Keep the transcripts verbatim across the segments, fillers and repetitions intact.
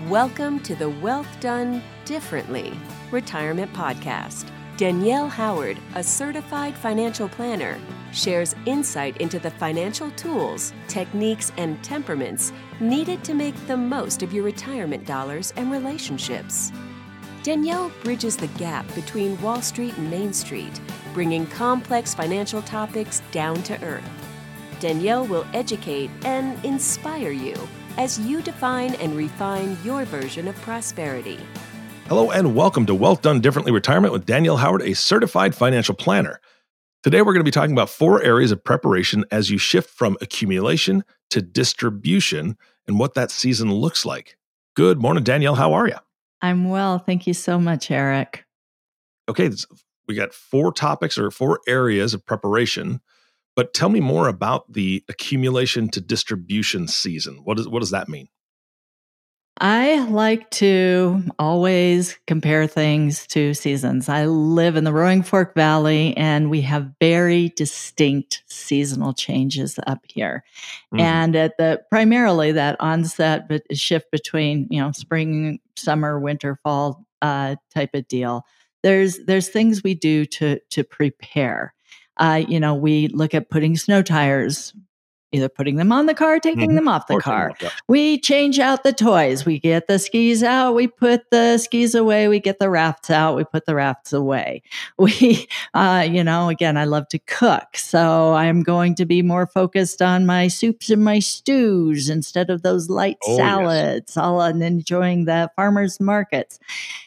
Welcome to the Wealth Done Differently Retirement Podcast. Danielle Howard, a certified financial planner, shares insight into the financial tools, techniques, and temperaments needed to make the most of your retirement dollars and relationships. Danielle bridges the gap between Wall Street and Main Street, bringing complex financial topics down to earth. Danielle will educate and inspire you as you define and refine your version of prosperity. Hello and welcome to Wealth Done Differently Retirement with Danielle Howard, a certified financial planner. Today we're going to be talking about four areas of preparation as you shift from accumulation to distribution and what that season looks like. Good morning, Danielle. How are you? I'm well. Thank you so much, Eric. Okay, we got four topics or four areas of preparation, but tell me more about the accumulation to distribution season. What does what does that mean? I like to always compare things to seasons. I live in the Roaring Fork Valley, and we have very distinct seasonal changes up here. Mm-hmm. And at the primarily that onset but shift between you know spring, summer, winter, fall uh, type of deal. There's there's things we do to to prepare. Uh, you know, we look at putting snow tires, either putting them on the car, taking mm-hmm. them off the or car. Off, yeah. We change out the toys. We get the skis out. We put the skis away. We get the rafts out. We put the rafts away. We, uh, you know, again, I love to cook. So I'm going to be more focused on my soups and my stews instead of those light oh, salads, yes. all and enjoying the farmers markets.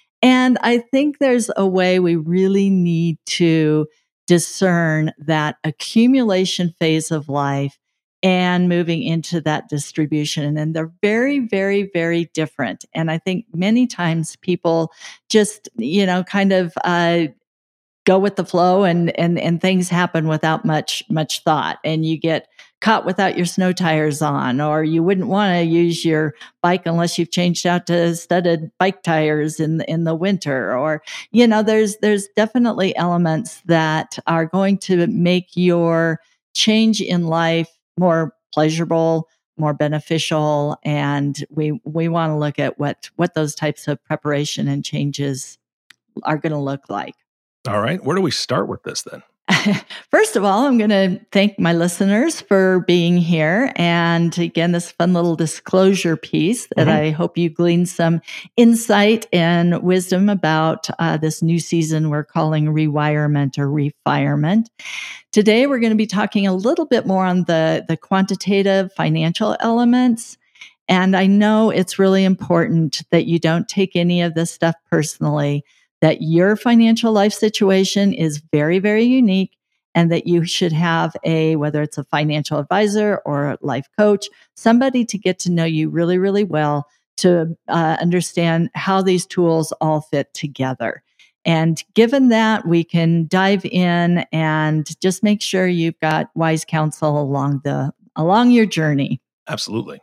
And I think there's a way we really need to discern that accumulation phase of life and moving into that distribution. And they're very, very, very different. And I think many times people just, you know, kind of uh, go with the flow and, and, and things happen without much, much thought. And you get caught without your snow tires on, or you wouldn't want to use your bike unless you've changed out to studded bike tires in the, in the winter. Or, you know, there's, there's definitely elements that are going to make your change in life more pleasurable, more beneficial. And we, we want to look at what, what those types of preparation and changes are going to look like. All right. Where do we start with this then? First of all, I'm going to thank my listeners for being here. And again, this fun little disclosure piece that mm-hmm. I hope you glean some insight and wisdom about uh, this new season we're calling rewirement or refirement. Today, we're going to be talking a little bit more on the, the quantitative financial elements. And I know it's really important that you don't take any of this stuff personally, that your financial life situation is very, very unique, and that you should have a, whether it's a financial advisor or a life coach, somebody to get to know you really, really well to uh, understand how these tools all fit together. And given that, we can dive in and just make sure you've got wise counsel along the along your journey. Absolutely.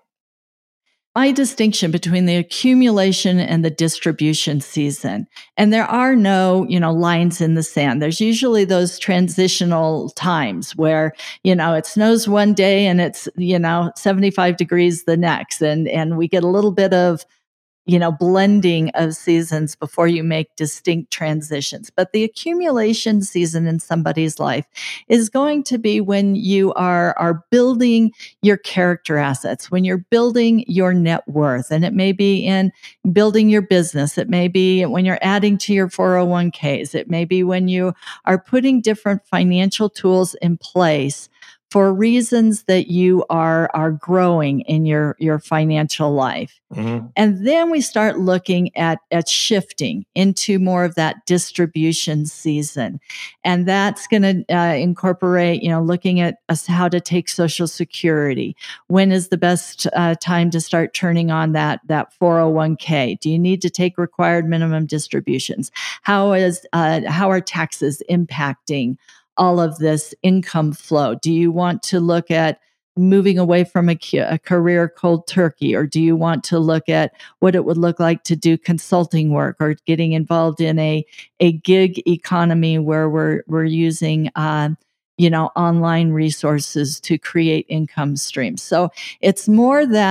My distinction between the accumulation and the distribution season. And there are no, you know, lines in the sand. There's usually those transitional times where, you know, it snows one day and it's, you know, seventy-five degrees the next. And, and we get a little bit of, you know, blending of seasons before you make distinct transitions. But the accumulation season in somebody's life is going to be when you are, are building your character assets, when you're building your net worth. And it may be in building your business. It may be when you're adding to your four oh one k's. It may be when you are putting different financial tools in place for reasons that you are are growing in your, your financial life. Mm-hmm. And then we start looking at, at shifting into more of that distribution season. And that's going to uh, incorporate, you know, looking at us how to take Social Security. When is the best uh, time to start turning on that, that four oh one k? Do you need to take required minimum distributions? How is uh, how are taxes impacting all of this income flow? Do you want to look at moving away from a, a career cold turkey, or do you want to look at what it would look like to do consulting work or getting involved in a, a gig economy where we're we're using uh, you know online resources to create income streams? So it's more that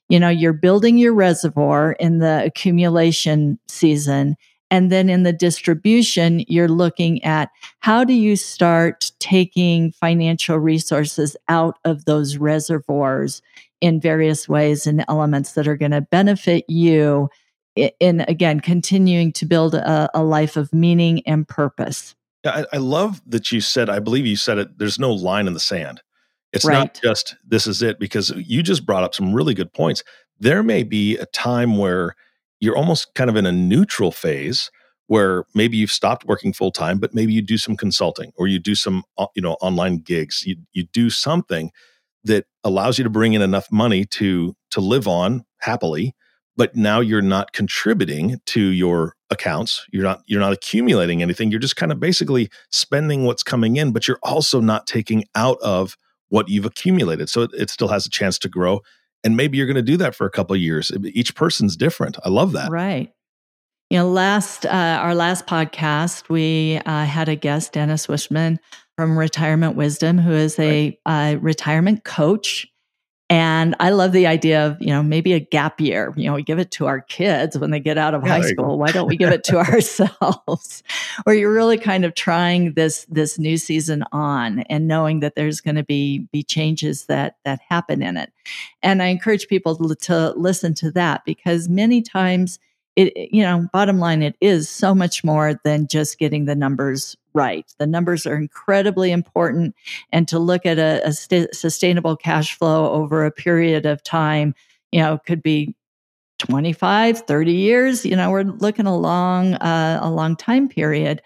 You know, you're building your reservoir in the accumulation season. And then in the distribution, you're looking at how do you start taking financial resources out of those reservoirs in various ways and elements that are going to benefit you in, again, continuing to build a, a life of meaning and purpose. Yeah, I, I love that you said, I believe you said it, there's no line in the sand. It's Right. not just this is it, because you just brought up some really good points. There may be a time where you're almost kind of in a neutral phase where maybe you've stopped working full time, but maybe you do some consulting or you do some, you know, online gigs. You you do something that allows you to bring in enough money to to live on happily, but now you're not contributing to your accounts. You're not you're not accumulating anything. You're just kind of basically spending what's coming in, but you're also not taking out of what you've accumulated. So it, it still has a chance to grow. And maybe you're going to do that for a couple of years. Each person's different. I love that. Right. You know, last uh, our last podcast, we uh, had a guest, Dennis Wishman from Retirement Wisdom, who is a uh, retirement coach. And I love the idea of, you know, maybe a gap year. You know, we give it to our kids when they get out of Yeah, high there you go. school. Why don't we give it to ourselves? Where you're really kind of trying this this new season on and knowing that there's going to be be changes that that happen in it. And I encourage people to, to listen to that, because many times it, you know, bottom line, it is so much more than just getting the numbers right. The numbers are incredibly important. And to look at a, a st- sustainable cash flow over a period of time, you know, could be twenty-five, thirty years. You know, we're looking a long, uh, a long time period.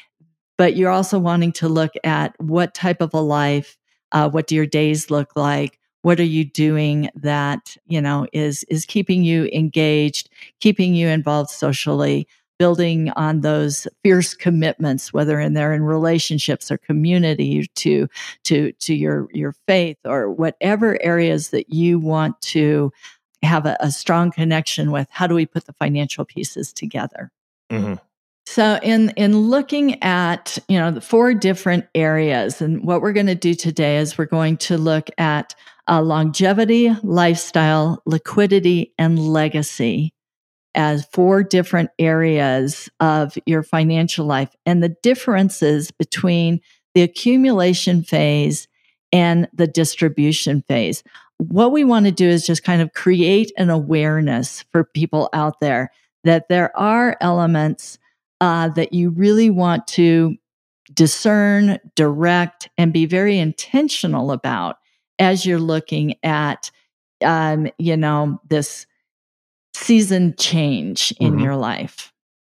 But you're also wanting to look at what type of a life, uh, what do your days look like? What are you doing that, you know, is is keeping you engaged, keeping you involved socially, building on those fierce commitments, whether in they're in relationships or community, to to to your your faith, or whatever areas that you want to have a, a strong connection with. How do we put the financial pieces together? Mm-hmm. So in in looking at, you know, the four different areas, and what we're going to do today is we're going to look at uh, longevity, lifestyle, liquidity, and legacy as four different areas of your financial life, and the differences between the accumulation phase and the distribution phase. What we want to do is just kind of create an awareness for people out there that there are elements uh, that you really want to discern, direct, and be very intentional about as you're looking at, um, you know, this season change in Mhm. your life.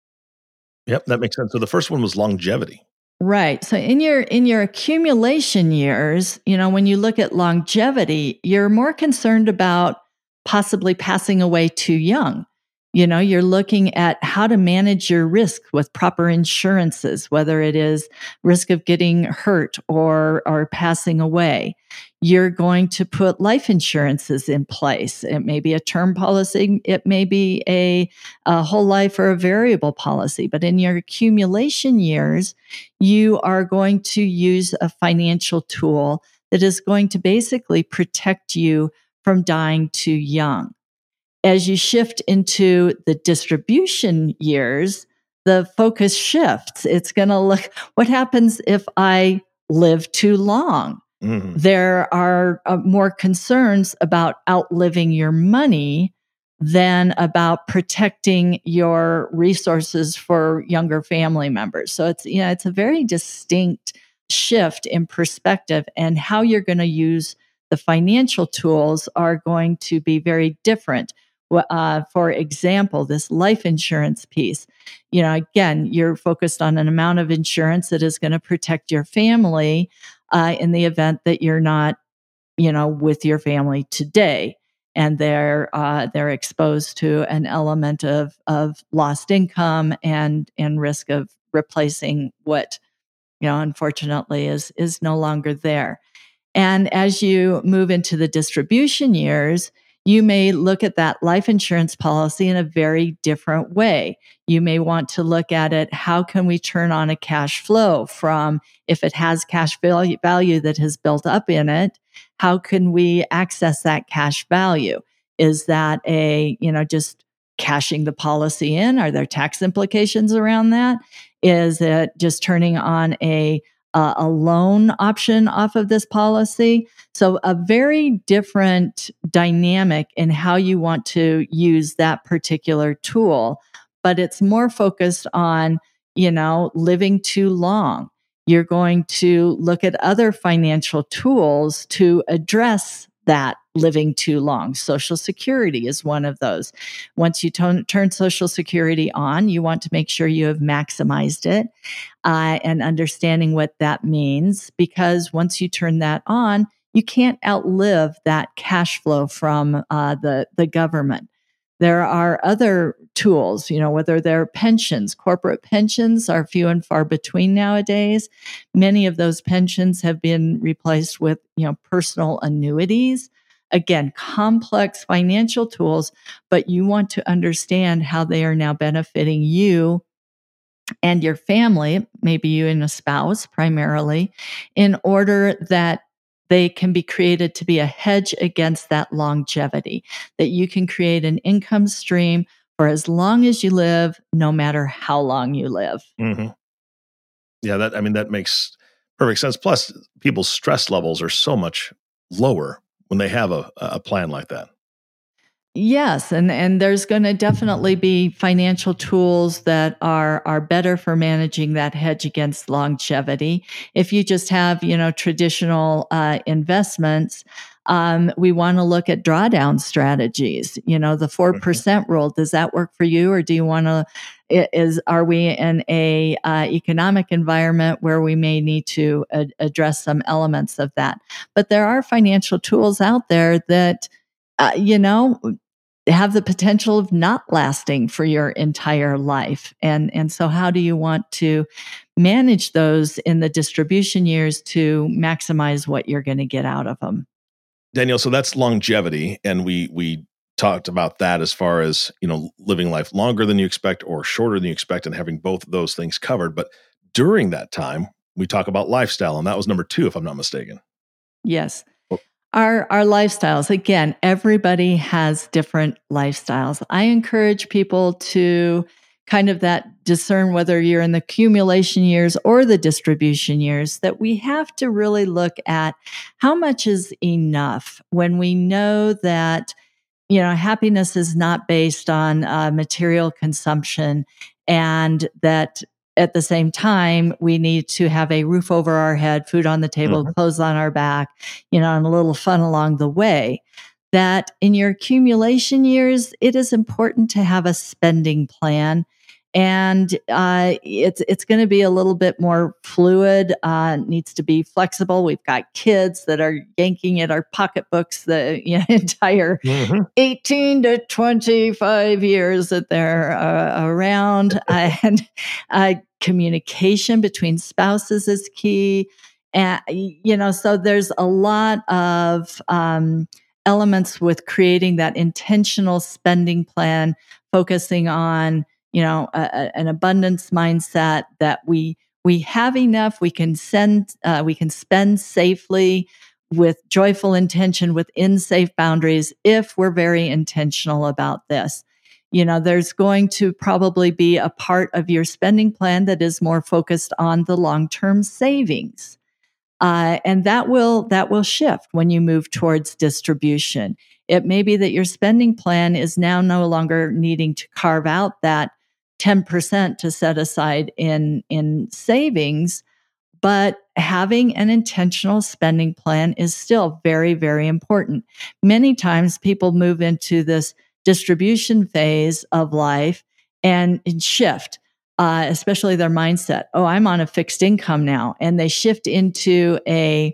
Yep, that makes sense. So the first one was longevity. Right. So in your in your accumulation years, you know, when you look at longevity, you're more concerned about possibly passing away too young. You know, you're looking at how to manage your risk with proper insurances, whether it is risk of getting hurt or or passing away. You're going to put life insurances in place. It may be a term policy, it may be a, a whole life or a variable policy. But in your accumulation years, you are going to use a financial tool that is going to basically protect you from dying too young. As you shift into the distribution years, the focus shifts. It's going to look, what happens if I live too long? Mhm. There are uh, more concerns about outliving your money than about protecting your resources for younger family members. So it's, you know, it's a very distinct shift in perspective, and how you're going to use the financial tools are going to be very different. Uh, for example, this life insurance piece, you know, again, you're focused on an amount of insurance that is going to protect your family uh, in the event that you're not, you know, with your family today, and they're uh, they're exposed to an element of of lost income and and risk of replacing what, you know, unfortunately is is no longer there. And as you move into the distribution years, you may look at that life insurance policy in a very different way. You may want to look at it, how can we turn on a cash flow from, if it has cash value, value that has built up in it, how can we access that cash value? Is that a, you know, just cashing the policy in? Are there tax implications around that? Is it just turning on a uh, a loan option off of this policy? So a very different dynamic in how you want to use that particular tool, but it's more focused on, you know, living too long. You're going to look at other financial tools to address that living too long. Social Security is one of those. Once you turn, turn Social Security on, you want to make sure you have maximized it uh, and understanding what that means, because once you turn that on, you can't outlive that cash flow from uh, the, the government. There are other tools, you know, whether they're pensions. Corporate pensions are few and far between nowadays. Many of those pensions have been replaced with, you know, personal annuities. Again, complex financial tools, but you want to understand how they are now benefiting you and your family, maybe you and a spouse primarily, in order that they can be created to be a hedge against that longevity, that you can create an income stream for as long as you live, no matter how long you live. Mm-hmm. Yeah, that I mean, that makes perfect sense. Plus, people's stress levels are so much lower when they have a, a plan like that. Yes, and and there's going to definitely be financial tools that are are better for managing that hedge against longevity. If you just have, you know, traditional uh, investments, um, we want to look at drawdown strategies. You know, the four percent rule. Does that work for you, or do you want to? Is are we in a uh, economic environment where we may need to ad- address some elements of that? But there are financial tools out there that. Uh, you know, have the potential of not lasting for your entire life. And, and so how do you want to manage those in the distribution years to maximize what you're going to get out of them? Danielle, so that's longevity. And we, we talked about that as far as, you know, living life longer than you expect or shorter than you expect and having both of those things covered. But during that time, we talk about lifestyle. And that was number two, if I'm not mistaken. Yes. Our our lifestyles, again, everybody has different lifestyles. I encourage people to kind of that discern whether you're in the accumulation years or the distribution years, that we have to really look at how much is enough when we know that, you know, happiness is not based on uh, material consumption, and that at the same time, we need to have a roof over our head, food on the table, mm-hmm. clothes on our back, you know, and a little fun along the way. That in your accumulation years, it is important to have a spending plan. And uh, it's it's going to be a little bit more fluid, uh, needs to be flexible. We've got kids that are yanking at our pocketbooks the you know, entire mm-hmm. eighteen to twenty-five years that they're uh, around. uh, and uh, communication between spouses is key. And, you know, so there's a lot of um, elements with creating that intentional spending plan, focusing on you know, a, a, an abundance mindset that we we have enough, we can send, uh, we can spend safely with joyful intention within safe boundaries if we're very intentional about this. You know, there's going to probably be a part of your spending plan that is more focused on the long-term savings. Uh, and that will that will shift when you move towards distribution. It may be that your spending plan is now no longer needing to carve out that ten percent to set aside in, in savings, but having an intentional spending plan is still very, very important. Many times people move into this distribution phase of life and, and shift, uh, especially their mindset. Oh, I'm on a fixed income now. And they shift into a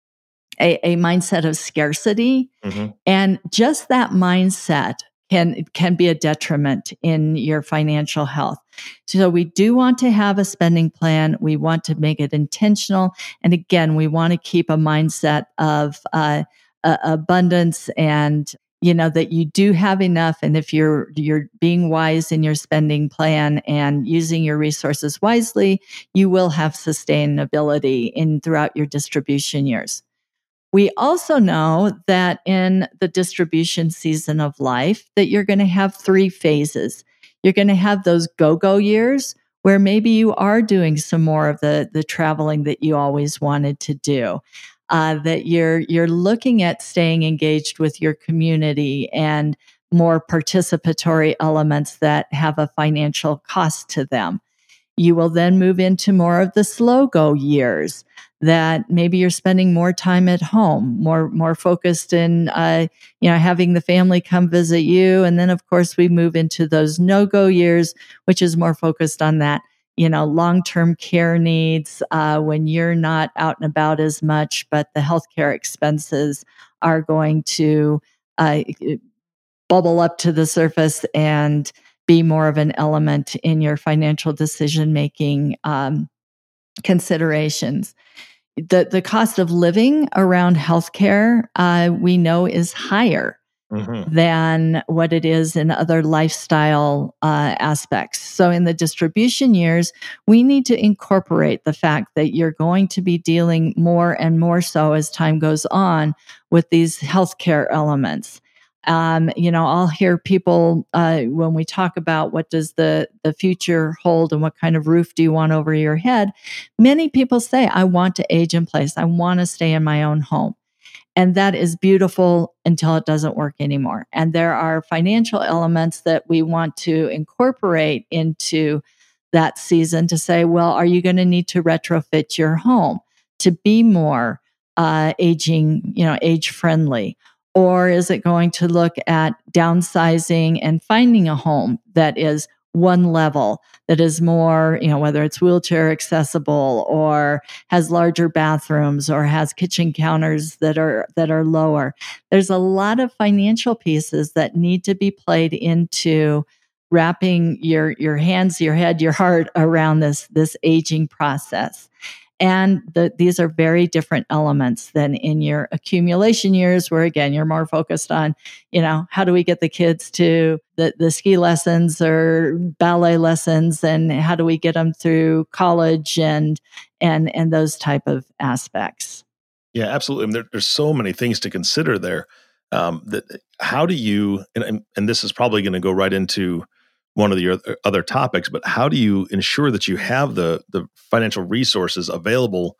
A, a mindset of scarcity. Mm-hmm. And just that mindset can, can be a detriment in your financial health. So we do want to have a spending plan. We want to make it intentional. And again, we want to keep a mindset of uh, uh, abundance and, you know, that you do have enough. And if you're, you're being wise in your spending plan and using your resources wisely, you will have sustainability in throughout your distribution years. We also know that in the distribution season of life that you're going to have three phases. You're going to have those go-go years where maybe you are doing some more of the, the traveling that you always wanted to do. Uh, that you're you're looking at staying engaged with your community and more participatory elements that have a financial cost to them. You will then move into more of the slow go years that maybe you're spending more time at home, more more focused in uh, you know having the family come visit you, and then of course we move into those no go years, which is more focused on that you know long term care needs uh, when you're not out and about as much, but the healthcare expenses are going to uh, bubble up to the surface and be more of an element in your financial decision making um, considerations. The the cost of living around healthcare, uh, we know, is higher Mm-hmm. than what it is in other lifestyle uh, aspects. So, in the distribution years, we need to incorporate the fact that you're going to be dealing more and more so as time goes on with these healthcare elements. Um, you know, I'll hear people uh, when we talk about what does the the future hold and what kind of roof do you want over your head. Many people say, "I want to age in place. I want to stay in my own home." And that is beautiful until it doesn't work anymore. And there are financial elements that we want to incorporate into that season to say, well, are you going to need to retrofit your home to be more uh, aging, you know, age friendly? Or is it going to look at downsizing and finding a home that is one level, that is more, you know, whether it's wheelchair accessible or has larger bathrooms or has kitchen counters that are that are lower. There's a lot of financial pieces that need to be played into wrapping your your hands, your head, your heart around this this aging process. And the, these are very different elements than in your accumulation years, where again, you're more focused on, you know, how do we get the kids to the, the ski lessons or ballet lessons, and how do we get them through college and and and those type of aspects. Yeah, absolutely. I mean, there, there's so many things to consider there. Um, that how do you and and and this is probably going to go right into one of the other other topics, but how do you ensure that you have the the financial resources available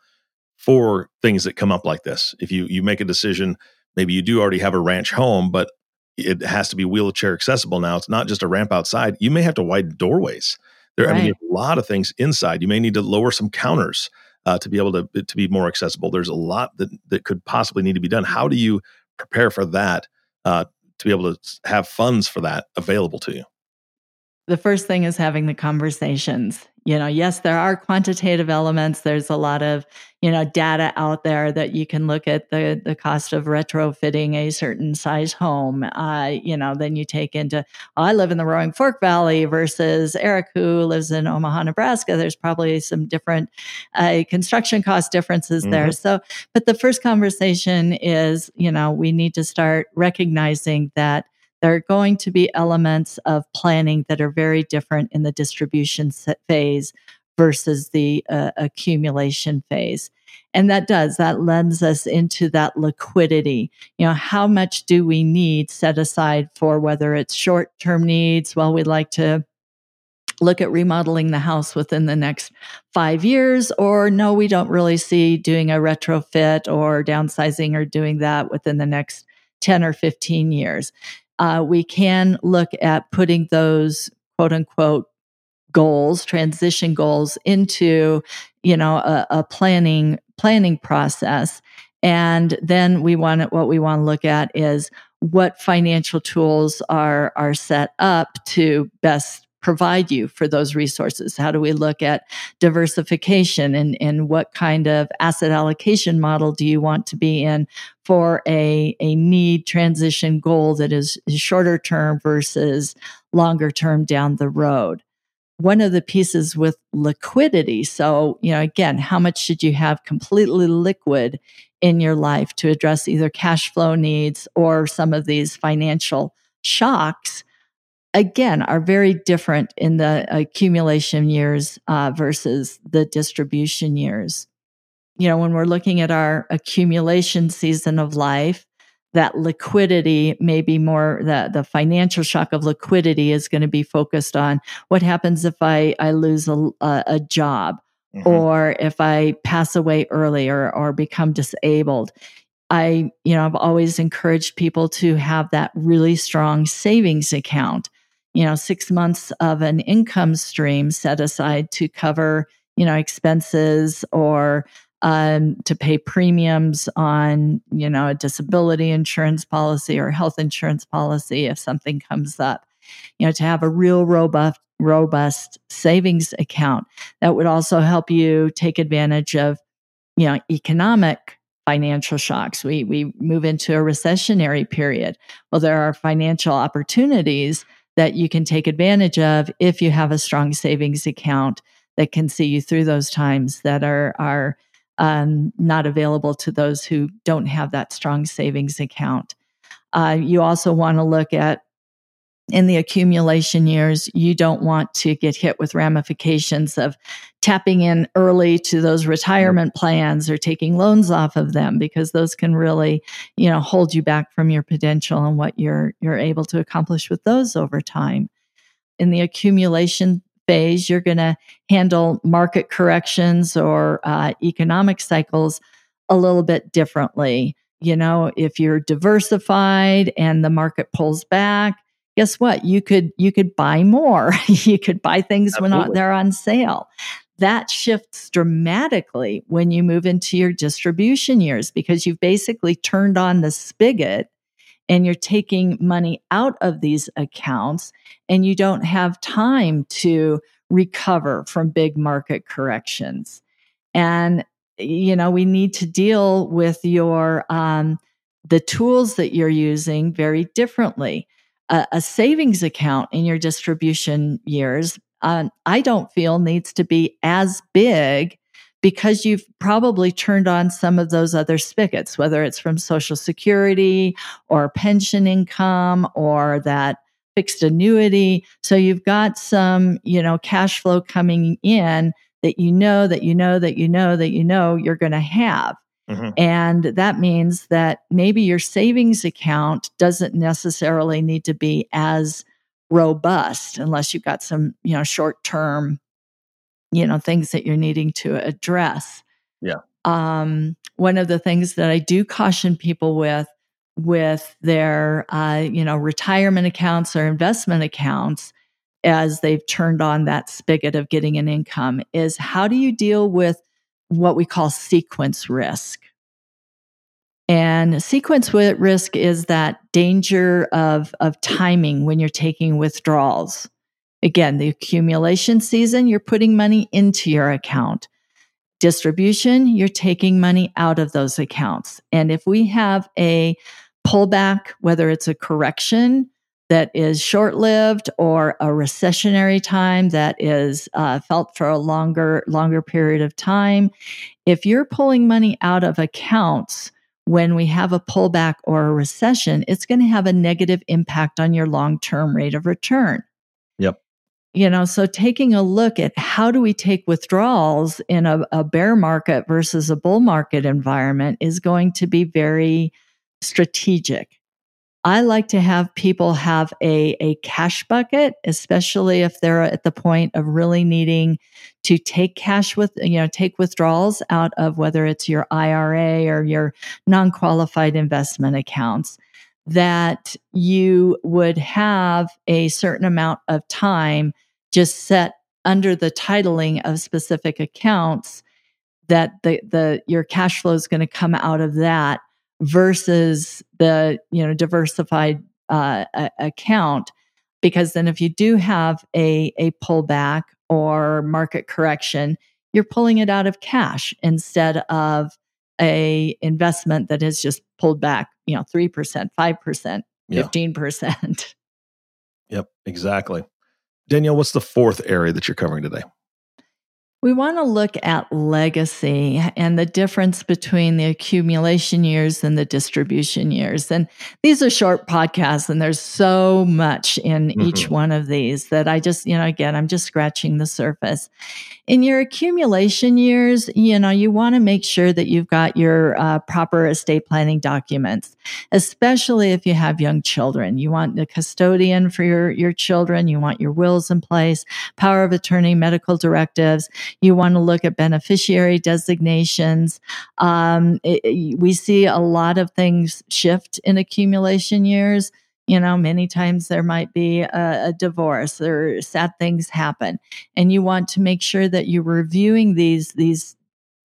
for things that come up like this? If you you make a decision, maybe you do already have a ranch home, but it has to be wheelchair accessible now. It's not just a ramp outside. You may have to widen doorways. There, I mean, Right. there's a lot of things inside. You may need to lower some counters uh, to be able to to be more accessible. There's a lot that that could possibly need to be done. How do you prepare for that uh, to be able to s- have funds for that available to you? The first thing is having the conversations. You know, yes, there are quantitative elements. There's a lot of, you know, data out there that you can look at the the cost of retrofitting a certain size home. Uh, you know, then you take into, oh, I live in the Roaring Fork Valley versus Eric who lives in Omaha, Nebraska. There's probably some different uh, construction cost differences there. Hmm. So, but the first conversation is, you know, we need to start recognizing that there are going to be elements of planning that are very different in the distribution se- phase versus the uh, accumulation phase. And that does, that lends us into that liquidity. You know, how much do we need set aside for whether it's short term needs? Well, we'd like to look at remodeling the house within the next five years, or no, we don't really see doing a retrofit or downsizing or doing that within the next ten or fifteen years. Uh, we can look at putting those quote unquote goals, transition goals into, you know, a, a planning planning process. And then we want to, what we want to look at is what financial tools are are set up to best provide you for those resources. How do we look at diversification, and, and what kind of asset allocation model do you want to be in for a, a need transition goal that is, is shorter term versus longer term down the road? One of the pieces with liquidity. So, you know, again, how much should you have completely liquid in your life to address either cash flow needs or some of these financial shocks? Again, are very different in the accumulation years uh, versus the distribution years. you know, when we're looking at our accumulation season of life, that liquidity may be more, the, the financial shock of liquidity is going to be focused on what happens if I, I lose a, a, a job, mm-hmm. or if I pass away early, or, or become disabled. I, you know, I've always encouraged people to have that really strong savings account, you know, six months of an income stream set aside to cover, you know, expenses, or um, to pay premiums on, you know, a disability insurance policy or health insurance policy if something comes up, you know, to have a real robust, robust savings account that would also help you take advantage of, you know, economic financial shocks. We we move into a recessionary period. Well, there are financial opportunities that you can take advantage of if you have a strong savings account that can see you through those times that are are um, not available to those who don't have that strong savings account. Uh, you also want to look at, in the accumulation years, you don't want to get hit with ramifications of tapping in early to those retirement plans or taking loans off of them, because those can really, you know, hold you back from your potential and what you're you're able to accomplish with those over time. In the accumulation phase, you're going to handle market corrections or uh, economic cycles a little bit differently. You know, if you're diversified and the market pulls back, guess what? You could you could buy more. You could buy things Absolutely. When they're on sale. That shifts dramatically when you move into your distribution years, because you've basically turned on the spigot and you're taking money out of these accounts, and you don't have time to recover from big market corrections. And, you know, we need to deal with your um, the tools that you're using very differently. A, a savings account in your distribution years, uh, I don't feel needs to be as big, because you've probably turned on some of those other spigots, whether it's from Social Security or pension income or that fixed annuity. So you've got some, you know, cash flow coming in that you know, that you know, that you know, that you know you're going to have. Mm-hmm. And that means that maybe your savings account doesn't necessarily need to be as robust unless you've got some, you know, short-term, you know, things that you're needing to address. Yeah. Um, one of the things that I do caution people with, with their, uh, you know, retirement accounts or investment accounts, as they've turned on that spigot of getting an income, is how do you deal with what we call sequence risk? And sequence risk is that danger of, of timing when you're taking withdrawals. Again, the accumulation season, you're putting money into your account. Distribution, you're taking money out of those accounts. And if we have a pullback, whether it's a correction that is short-lived or a recessionary time that is uh, felt for a longer, longer period of time, if you're pulling money out of accounts when we have a pullback or a recession, it's going to have a negative impact on your long-term rate of return. Yep. You know, so taking a look at how do we take withdrawals in a, a bear market versus a bull market environment is going to be very strategic. I like to have people have a, a cash bucket, especially if they're at the point of really needing to take cash with, you know, take withdrawals out of whether it's your I R A or your non-qualified investment accounts, that you would have a certain amount of time just set under the titling of specific accounts that the, the your cash flow is going to come out of that versus the, you know, diversified uh, a- account. Because then if you do have a, a pullback or market correction, you're pulling it out of cash instead of a investment that has just pulled back, you know, three percent, five percent, fifteen percent. Yep, exactly. Danielle, what's the fourth area that you're covering today? We want to look at legacy and the difference between the accumulation years and the distribution years. And these are short podcasts, and there's so much in mm-hmm. each one of these that I just, you know, again, I'm just scratching the surface. In your accumulation years, you know, you want to make sure that you've got your uh, proper estate planning documents, especially if you have young children. You want the custodian for your, your children. You want your wills in place, power of attorney, medical directives. You want to look at beneficiary designations. Um, it, we see a lot of things shift in accumulation years. You know, many times there might be a, a divorce or sad things happen, and you want to make sure that you're reviewing these these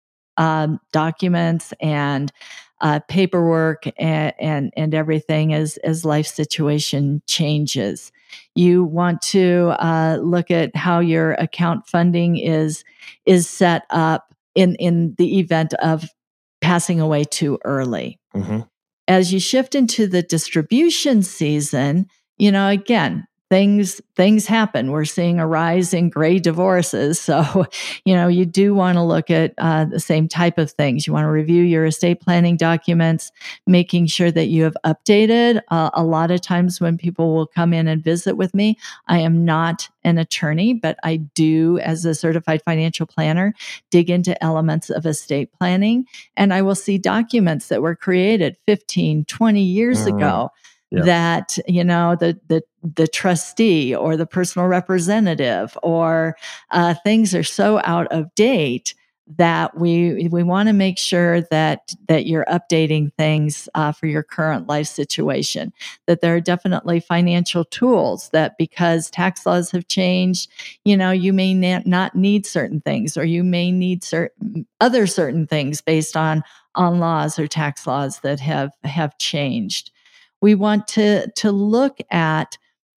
um, documents and uh, paperwork and, and and everything as as life situation changes. You want to uh, look at how your account funding is is set up in in the event of passing away too early. Mm-hmm. As you shift into the distribution season, you know, again, things things happen. We're seeing a rise in gray divorces. So, you know, you do want to look at uh, the same type of things. You want to review your estate planning documents, making sure that you have updated. Uh, a lot of times when people will come in and visit with me, I am not an attorney, but I do, as a certified financial planner, dig into elements of estate planning. And I will see documents that were created fifteen, twenty years mm. ago. Yeah. That, you know, the the the trustee or the personal representative or uh, things are so out of date that we we want to make sure that that you're updating things uh, for your current life situation. That there are definitely financial tools that, because tax laws have changed, you know, you may na- not need certain things, or you may need certain other certain things based on on laws or tax laws that have have changed. We want to, to look at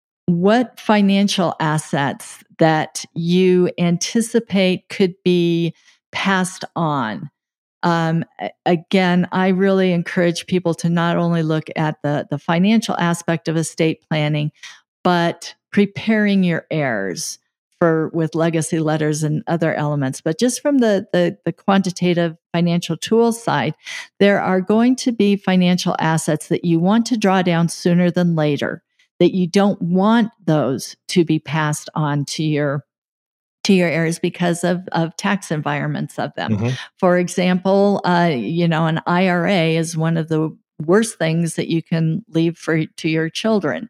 what financial assets that you anticipate could be passed on. Um, again, I really encourage people to not only look at the, the financial aspect of estate planning, but preparing your heirs for with legacy letters and other elements. But just from the, the, the quantitative financial tools side, there are going to be financial assets that you want to draw down sooner than later, that you don't want those to be passed on to your to your heirs because of, of tax environments of them. Mm-hmm. For example, uh, you know, an I R A is one of the worst things that you can leave for to your children.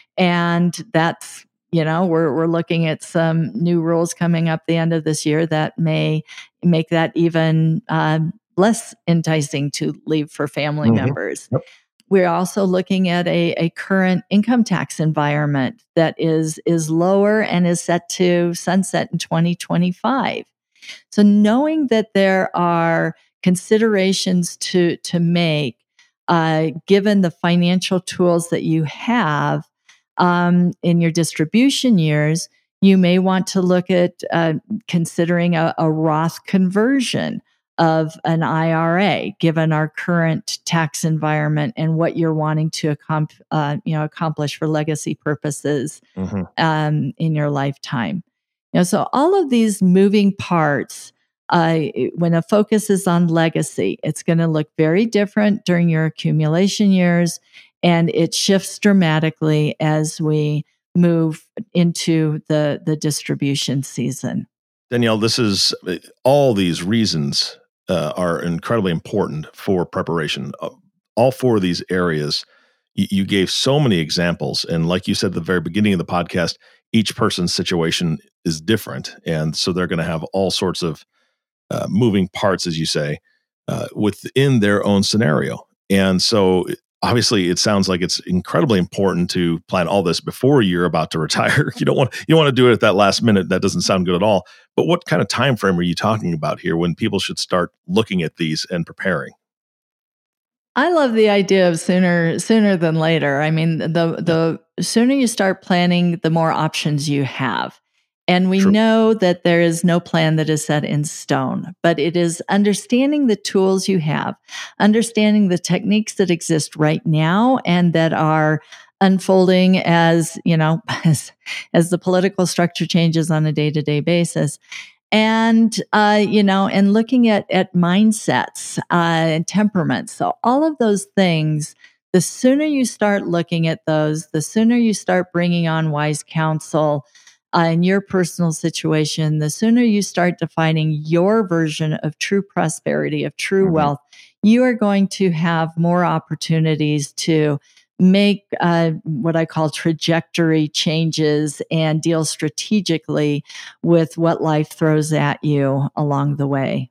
And that's, you know, we're we're looking at some new rules coming up the end of this year that may make that even uh, less enticing to leave for family mm-hmm. members. Yep. We're also looking at a, a current income tax environment that is is lower and is set to sunset in twenty twenty-five. So knowing that there are considerations to to make, uh, given the financial tools that you have um, in your distribution years, you may want to look at uh, considering a, a Roth conversion of an I R A, given our current tax environment and what you're wanting to accom- uh, you know, accomplish for legacy purposes mm-hmm. um, in your lifetime. You know, so all of these moving parts, uh, when a focus is on legacy, it's going to look very different during your accumulation years, and it shifts dramatically as we move into the, the distribution season. Danielle, this is all these reasons uh, are incredibly important for preparation. Uh, all four of these areas, y- you gave so many examples. And like you said at the very beginning of the podcast, each person's situation is different. And so they're going to have all sorts of uh, moving parts, as you say, uh, within their own scenario. And so obviously it sounds like it's incredibly important to plan all this before you're about to retire. You don't want you don't want to do it at that last minute. That doesn't sound good at all. But what kind of time frame are you talking about here when people should start looking at these and preparing? I love the idea of sooner sooner than later. I mean, the the sooner you start planning, the more options you have. And we True. know that there is no plan that is set in stone, but it is understanding the tools you have, understanding the techniques that exist right now and that are unfolding as, you know, as, as the political structure changes on a day-to-day basis. and, uh, you know, and looking at, at mindsets uh, and temperaments. So all of those things, the sooner you start looking at those, the sooner you start bringing on wise counsel uh, in your personal situation, the sooner you start defining your version of true prosperity, of true Mhm. wealth, you are going to have more opportunities to make uh, what I call trajectory changes and deal strategically with what life throws at you along the way.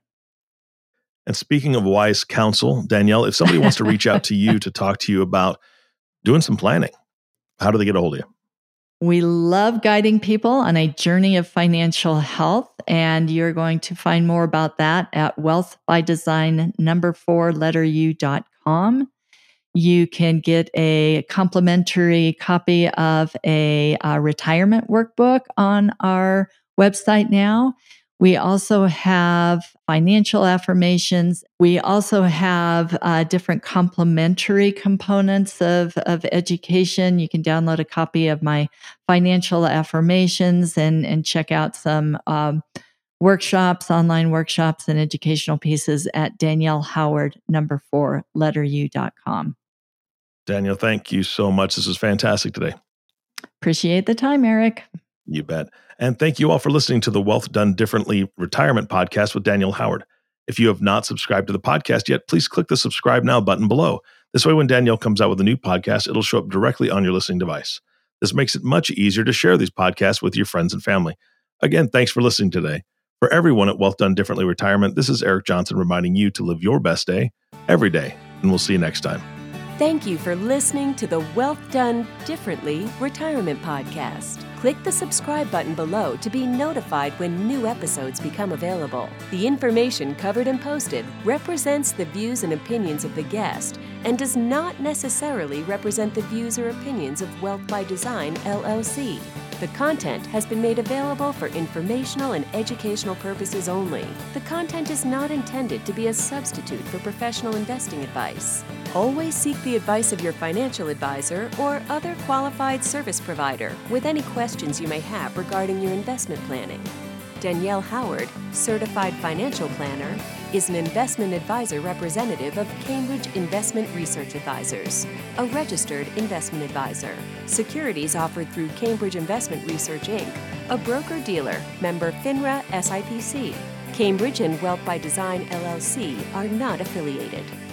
And speaking of wise counsel, Danielle, if somebody wants to reach out to you to talk to you about doing some planning, how do they get a hold of you? We love guiding people on a journey of financial health, and you're going to find more about that at wealth by design number four letter u dot com. You can get a complimentary copy of a, uh retirement workbook on our website now. We also have financial affirmations. We also have uh, different complementary components of, of education. You can download a copy of my financial affirmations and, and check out some um, workshops, online workshops, and educational pieces at Danielle Howard, number four, letter u dot com. Danielle, thank you so much. This was fantastic today. Appreciate the time, Eric. You bet. And thank you all for listening to the Wealth Done Differently Retirement Podcast with Danielle Howard. If you have not subscribed to the podcast yet, please click the subscribe now button below. This way, when Danielle comes out with a new podcast, it'll show up directly on your listening device. This makes it much easier to share these podcasts with your friends and family. Again, thanks for listening today. For everyone at Wealth Done Differently Retirement, this is Eric Johnson reminding you to live your best day every day. And we'll see you next time. Thank you for listening to the Wealth Done Differently Retirement Podcast. Click the subscribe button below to be notified when new episodes become available. The information covered and posted represents the views and opinions of the guest and does not necessarily represent the views or opinions of Wealth by Design, L L C. The content has been made available for informational and educational purposes only. The content is not intended to be a substitute for professional investing advice. Always seek the advice of your financial advisor or other qualified service provider with any questions you may have regarding your investment planning. Danielle Howard, Certified Financial Planner, is an investment advisor representative of Cambridge Investment Research Advisors, a registered investment advisor. Securities offered through Cambridge Investment Research, Incorporated, a broker-dealer, member FINRA S I P C. Cambridge and Wealth by Design, L L C are not affiliated.